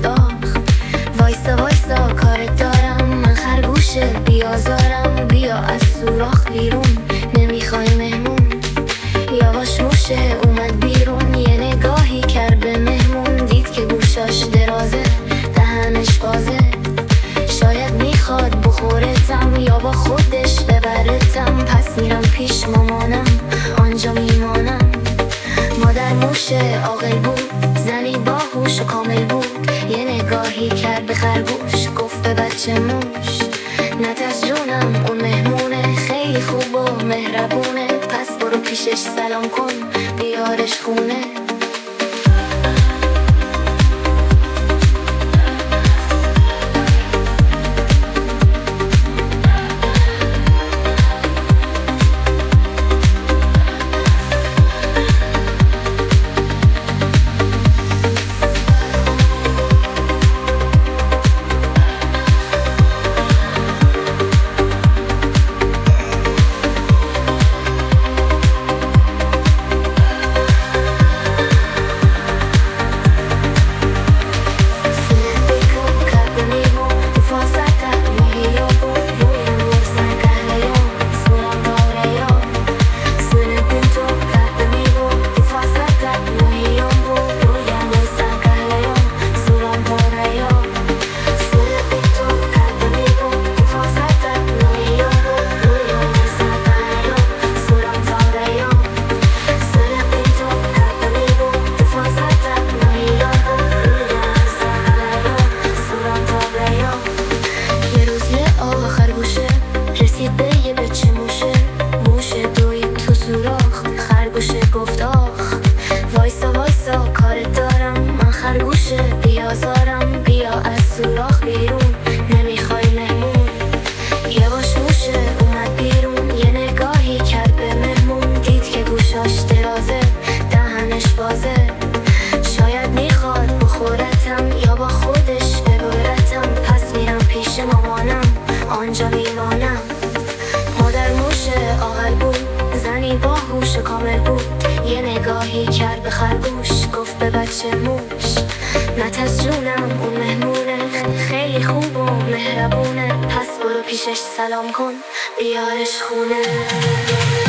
گفت آخ وایسا وایسا کارت دارم، من خرگوشه بیازارم، بیا از سوراخ بیرون نمیخوای مهمون. یواش موشه اومد بیرون، یه نگاهی کرد به مهمون، دید که گوشاش درازه دهنش بازه. شاید میخواد بخورتم یا با خودش ببرتم، پس میرم پیش مامانم آنجا میمانم. مادر موشه عاقل بود، زنی باهوش و کامل بود، یه نگاهی کرد به خرگوش گفت به بچه موش نترس جونم اون مهمونه، خیلی خوب و مهربونه، پس برو پیشش سلام کن بیارش خونه. رسید به یه بچه موشه، موشه دوید تو سوراخ، خرگوشه گفت آخ وایسا وایسا کارت دارم، من خرگوشه بیازارم، بیا از سوراخ بیرون نمیخوای مهمون. یواش موشه اومد بیرون، یه نگاهی کرد به مهمون، دید که گوشاش درازه دهنش بازه. شاید میخواد بخورتم یا با خودش ببرتم، پس میرم پیش مامانم آنجا میمانم. مادر موشه عاقل بود، زنی باهوش و کامل بود، یه نگاهی کرد به خرگوش گفت به بچه موش نترس جونم اون مهمونه، خیلی خوب و مهربونه، پس برو پیشش سلام کن بیارش خونه.